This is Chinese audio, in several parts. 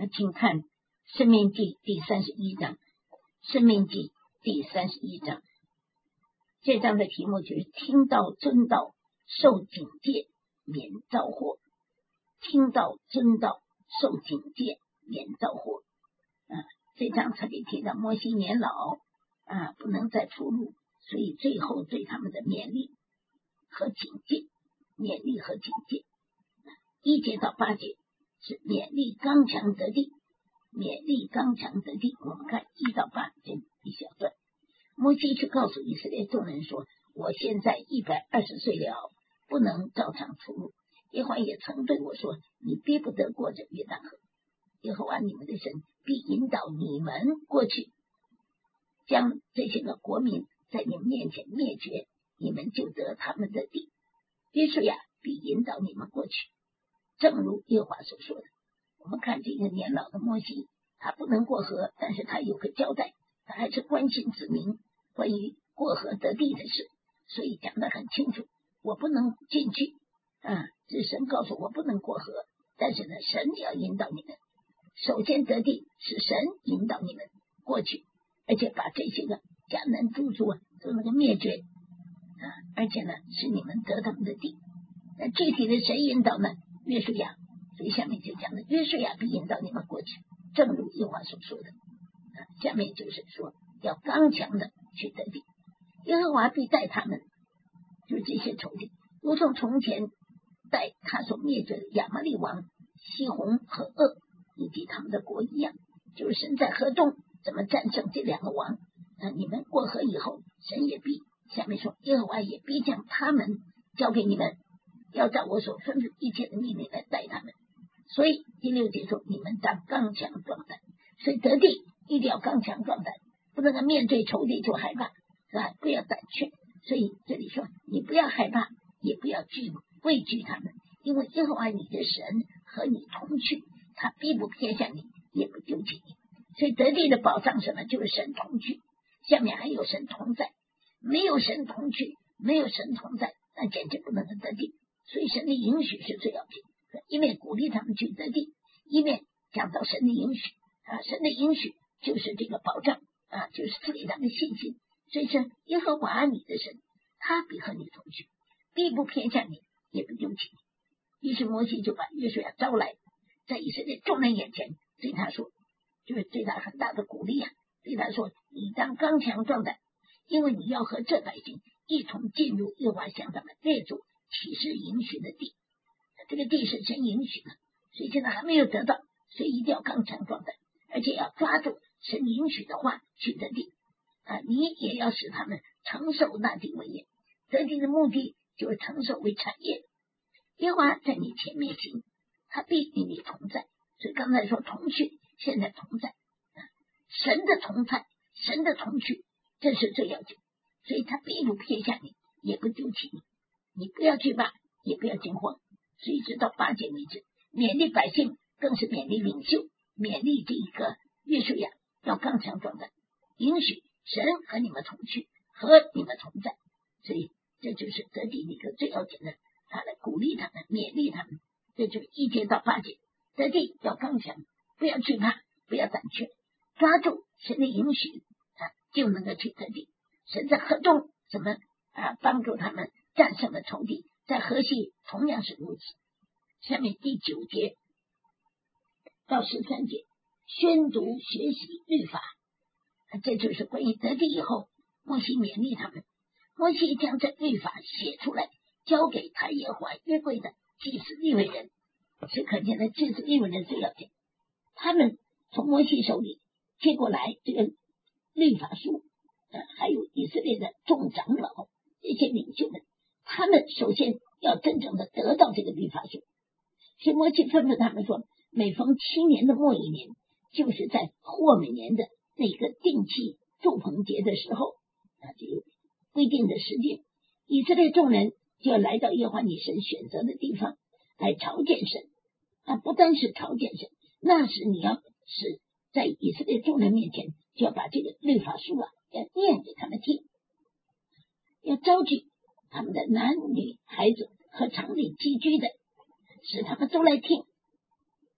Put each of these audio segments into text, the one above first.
请看申命记第31章，申命记第31章，这章的题目就是听道遵道受警戒免遭祸，听道遵道受警戒免遭祸。这章特别提到摩西年老不能再出路，所以最后对他们的勉励和警戒，勉励和警戒。1节到8节是勉励刚强得地，勉励刚强得地。我们看1到8这一小段，摩西去告诉以色列众人说，我现在120岁了，不能照常出路。耶和华也曾对我说，你必不得过这约旦河，耶和华你们的神必引导你们过去，将这些个国民在你们面前灭绝，你们就得他们的地。约书亚必引导你们过去，正如耶和华所说的。我们看这个年老的摩西，他不能过河，但是他有个交代，他还是关心子民关于过河得地的事，所以讲得很清楚，我不能进去是神告诉我不能过河，但是呢，神要引导你们，首先得地是神引导你们过去，而且把这些个迦南诸族都能够灭绝而且呢使你们得他们的地。那具体的谁引导呢？约书亚。所以下面就讲了，约书亚必引导你们过去，正如耶和华所说的下面就是说要刚强的去得地，耶和华必带他们，就是这些仇敌，如同从前带他所灭绝的亚玛利王西宏和噩以及他们的国一样，就是神在河中怎么战胜这2个王你们过河以后，神也必，下面说耶和华也必将他们交给你们，要照我所吩咐一切的命令来带他们。所以第6节说，你们当刚强壮胆，所以得地一定要刚强壮胆，不能够面对仇敌就害怕不要胆怯。所以这里说你不要害怕，也不要畏惧他们，因为耶和华你的神和你同去，他必不偏向你，也不丢弃你。所以得地的保障什么？就是神同去，下面还有神同在，没有神同去，没有神同在，那简直不能得地。所以神的应许是最要紧，一面鼓励他们去得地，一面讲到神的应许神的应许就是这个保障就是赐给他们信心。所以说耶和华你的神，他必和你同去，必不偏向你，也不丢弃你。于是摩西就把约书亚招来，在以色列众人眼前对他说，就是对他很大的鼓励对他说，你当刚强壮胆，因为你要和这百姓一同进入耶和华向他们列祖起誓应许的地。这个地是神应许的，所以现在还没有得到，所以一定要刚强壮胆，而且要抓住神应许的话去得地你也要使他们承受那地为业。得地的目的就是承受为产业。耶和华在你前面行，他必与你同在。所以刚才说同去，现在同在神的同在，神的同去，这是最要紧。所以他必不偏向你，也不丢弃你，你不要惧怕，也不要惊慌。所以直到8节为止，勉励百姓，更是勉励领袖，勉励这一个约书亚要刚强壮胆，允许神和你们同去，和你们同在。所以这就是得地一个最要紧的，他来鼓励他们，勉励他们。这就是1节到8节，得地要刚强，不要惧怕，不要胆怯，抓住神的允许就能够去得地。神在河中怎么帮助他们战胜了仇敌，在河西同样是如此。下面第9节到13节，宣读学习律法这就是关于得地以后，摩西勉励他们。摩西将这律法写出来，交给他耶和华约柜的祭司利未人。是可见的祭司利未人最要紧，他们从摩西手里接过来这个律法书还有以色列的众长老这些领袖们，他们首先要真正的得到这个律法书。所以摩西吩咐他们说，每逢7年的末一年，就是在霍每年的那个定期祝棚节的时候就有规定的时间，以色列众人就要来到耶和华你神选择的地方来朝见神不单是朝见神，那时你要是在以色列众人面前就要把这个律法书要念给他们听，要召集他们的男女孩子和城里寄居的，使他们都来听。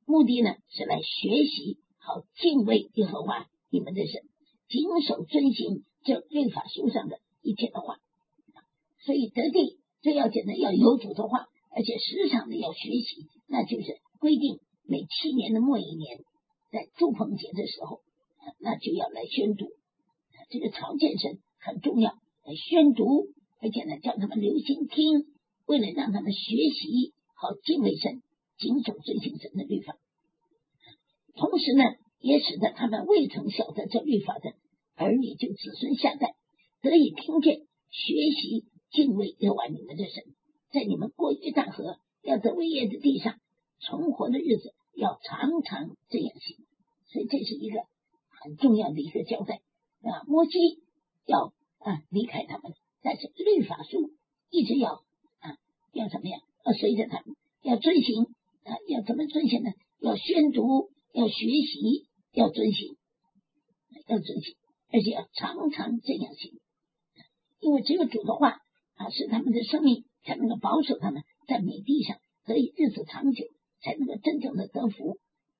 目的呢是来学习好敬畏耶和华你们的神，谨守遵行这律法书上的一切的话。所以得地最要紧的要有主的话，而且时常的要学习，那就是规定每7年的末一年，在祝棚节的时候，那就要来宣读。这个朝见神很重要，来宣读，而且呢叫他们留心听，为了让他们学习好敬畏神，谨守遵行神的律法。同时呢也使得他们未曾晓得这律法的儿女就子孙下代得以听见学习敬畏耶和华你们的神，在你们过约旦河要得为业的地上存活的日子要常常这样行。所以这是一个很重要的一个交代啊。摩西要离开他们，但是律法书一直要怎么样，要随着他们，要遵行要怎么遵行呢？要宣读，要学习，要遵行，而且要常常这样行。因为只有主的话使他们的生命才能够保守他们在美地上得以日子长久，才能够真正的得福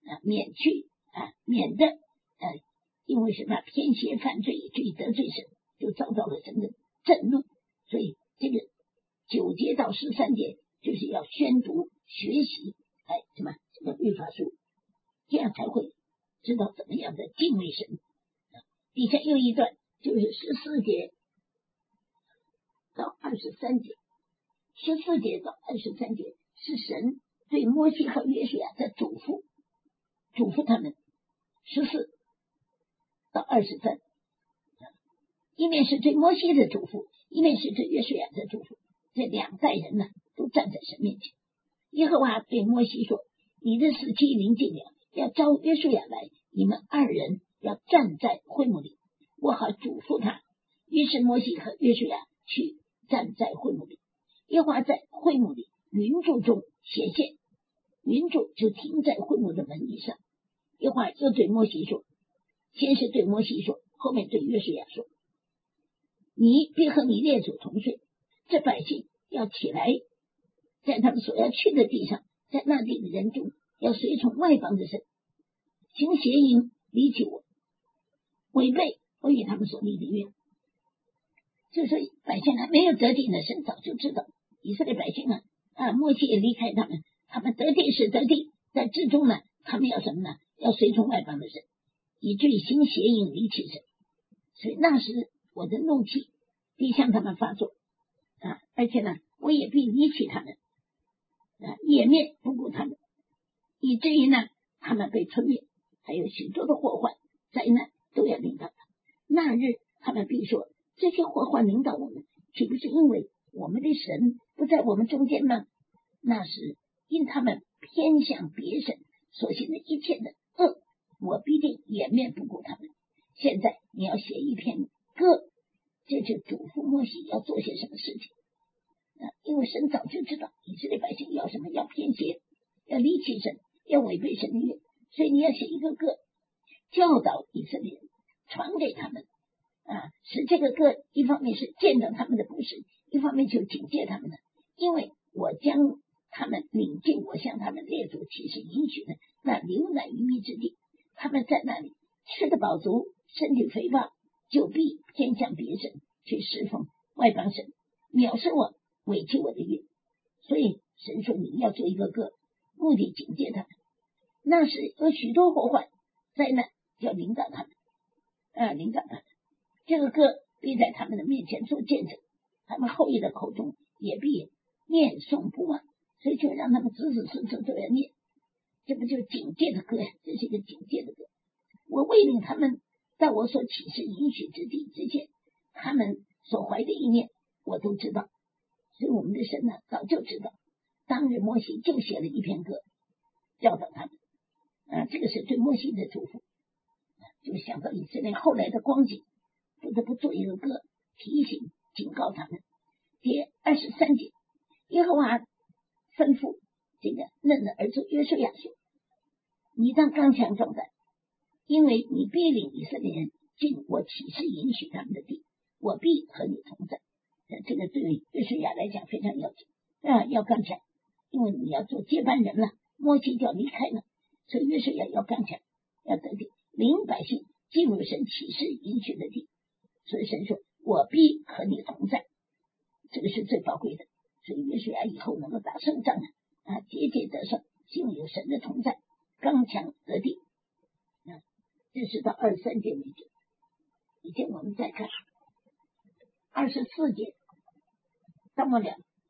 免得因为什么偏邪犯罪以至于得罪神，就遭到了神的震怒。所以这个9节到13节就是要宣读学习这个律法书，这样才会知道怎么样的敬畏神。底下又一段就是14节到23节，14节到23节是神对摩西和约书亚的嘱咐他们。14到23，一面是对摩西的嘱咐，一面是对约书亚的嘱咐。这2代人呢都站在神面前。耶和华对摩西说，你的死期临近了，要召约书亚来，你们2人要站在会幕里，我好嘱咐他。于是摩西和约书亚去站在会幕里。耶和华在会幕里云柱中显现，云柱就停在会幕的门以上。耶和华又对摩西说，先是对摩西说，后面对约书亚说，你必和你列祖同睡，这百姓要起来，在他们所要去的地上，在那地的人中要随从外邦的神，行邪淫，离弃我，违背我与他们所立的约。就是说百姓还没有得地呢，神早就知道以色列百姓摩西也离开他们，他们得地是得地，在至终呢他们要什么呢？要随从外邦的神，以至于行邪淫，离弃神。所以那时我的怒气必向他们发作而且呢我也必离弃他们掩面不顾他们，以至于呢他们被吞灭，还有许多的祸患灾难都要临到他。那日他们必说，这些祸患临到我们，岂不是因为我们的神不在我们中间吗？那时因他们偏向别神所行的一切的恶，我必定掩面不顾他们。现在你要写一篇歌，这就嘱咐摩西要做些什么事情因为神早就知道以色列百姓要什么，要偏邪，要离弃神，要违背神的约，所以你要写一个歌，教导以色列人，传给他们使这个歌一方面是见到他们的不是，一方面就警戒他们的，因为我将他们领进我向他们列祖起誓应许的那流奶与蜜之地，他们在那里吃得饱足，身体肥胖，就必偏向别神，去侍奉外邦神，藐视我，违弃我的约。所以神说你要做一个歌，目的警戒他们。那时有许多祸患灾难要领导他们领导他们，这个歌必在他们的面前做见证，他们后裔的口中也必念诵不忘，所以就让他们子子孙孙都要念。这不就警戒的歌呀？这是一个警戒的歌。我未领他们到我所启示应许之地之前，他们所怀的意念我都知道。所以我们的神早就知道。当日摩西就写了一篇歌教导他们这个是对摩西的嘱咐就想到以色列后来的光景，不得不做一个歌提醒警告他们。第23节，耶和华吩咐这个嫩的儿子约书亚说，你当刚强壮胆，因为你必领以色列人进我启示允许他们的地，我必和你同在。这个对约书亚来讲非常要紧要刚强，因为你要做接班人了，摩西就要离开了， 所以约书亚要刚强，要得地，领百姓进入神启示应许的地。所以神说，我必和你同在，这个是最宝贵的。所以约书亚以后能够打胜仗节节得胜，是因为有神的同在，刚强得地。这是到23节为止。以前我们再看24节到末了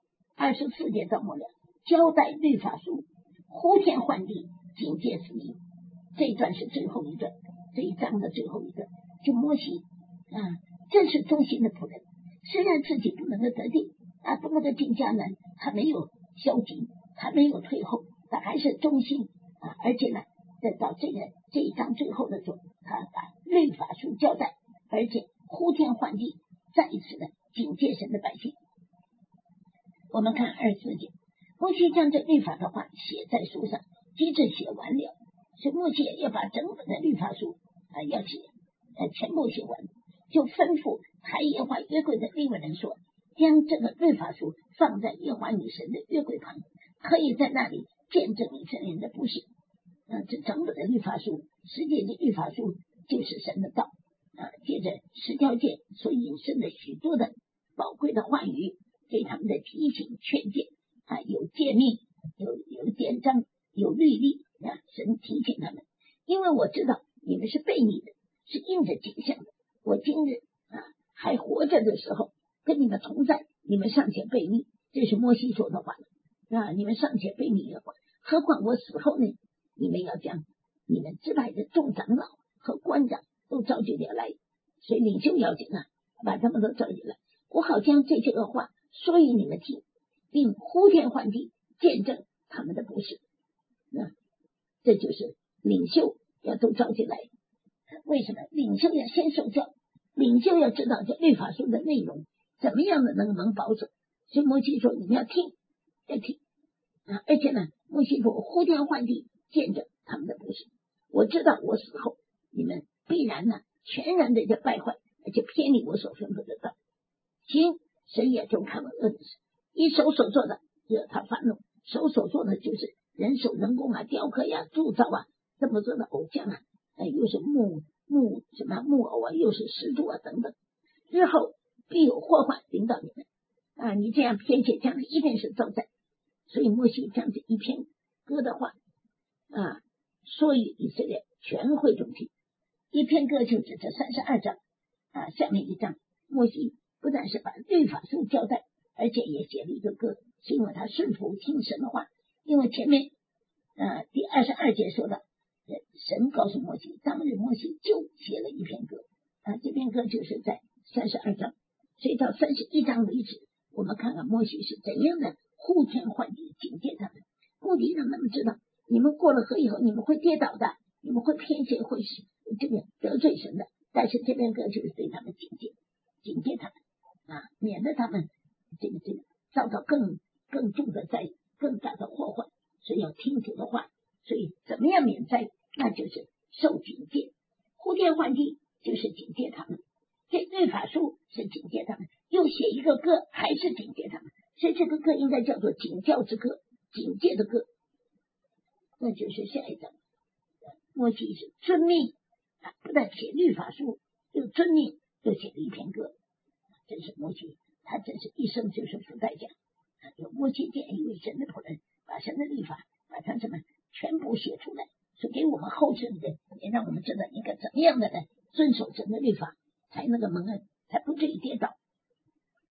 ，24节到末了，交代律法书，呼天唤地，警戒死民。这一段是最后一段，这一章的最后一段，就摩西这是忠心的仆人，虽然自己不能够得地不能够进迦南，他没有消极，他没有退后，他还是忠心而且呢，到这一章最后的时候，他把律法书交代，而且呼天唤地，再一次的警戒神的百姓。我们看24节，摩西将这律法的话写在书上，机制写完了，所以摩西要把整本的律法书要写全部写完，就吩咐抬耶和华约柜的利未人说，将这个律法书放在耶和华你神的约柜旁，可以在那里见证以色列人的不是。这整本的律法书，10诫的律法书就是神的道接着10条诫所引申的许多的宝贵的话语，对他们的提醒劝诫有诫命，有典章，有律例神提醒他们，因为我知道你们是悖逆的，是应着景象的，我今日还活着的时候跟你们同在，你们尚且悖逆，这是摩西说的话你们尚且悖逆的话，何况我死后呢？你们要将你们支派的众长老和官长都召集了来，所以领袖要紧把他们都召集来，我好将这些个话说与你们听，并呼天唤地，见证他们的不是。这就是领袖要都召集来。为什么领袖要先受教？领袖要知道这律法书的内容怎么样的能保守，所以摩西说你们要听，要听而且呢，摩西说呼天唤地，见证他们的不是。我知道我死后你们必然全然的就败坏，而且偏离我所吩咐的道，行神也就看了恶的事，以手所做的惹他发怒，手所做的就是人手人工雕刻铸造这么多的偶像又是木偶又是石柱等等，日后必有祸患临到你们你这样偏且将来一定是遭灾。所以摩西将这一篇歌的话说与以色列全会众听。一篇歌就是这32章下面一章，摩西不但是把律法书交代，而且也写了一个歌，是因为他顺服听神的话。因为前面第22节说的，神告诉摩西，当日摩西就写了一篇歌这篇歌就是在32章，所以到31章为止，我们看看摩西是怎样的呼天唤地，警戒他们，目的让他们知道，你们过了河以后你们会跌倒的，你们会偏见，会这个得罪神的。但是这篇歌就是对他们警戒他们免得他们这个遭到更重的灾，更大的祸患。所以要听主的话，所以怎么样免灾，那就是受警戒。呼天唤地就是警戒他们，这律法书是警戒他们，又写一个歌还是警戒他们，所以这个歌应该叫做警教之歌，警戒的歌。那就是下一章，摩西是遵命不但写律法书，又遵命，又写了一篇歌。真是摩西，他真是一生就是付代价有摩西这样一位神的仆人，把神的律法把它全部写出来，所以给我们后世的人也让我们知道应该怎么样的来遵守神的律法，才能够蒙恩，才不至于跌倒。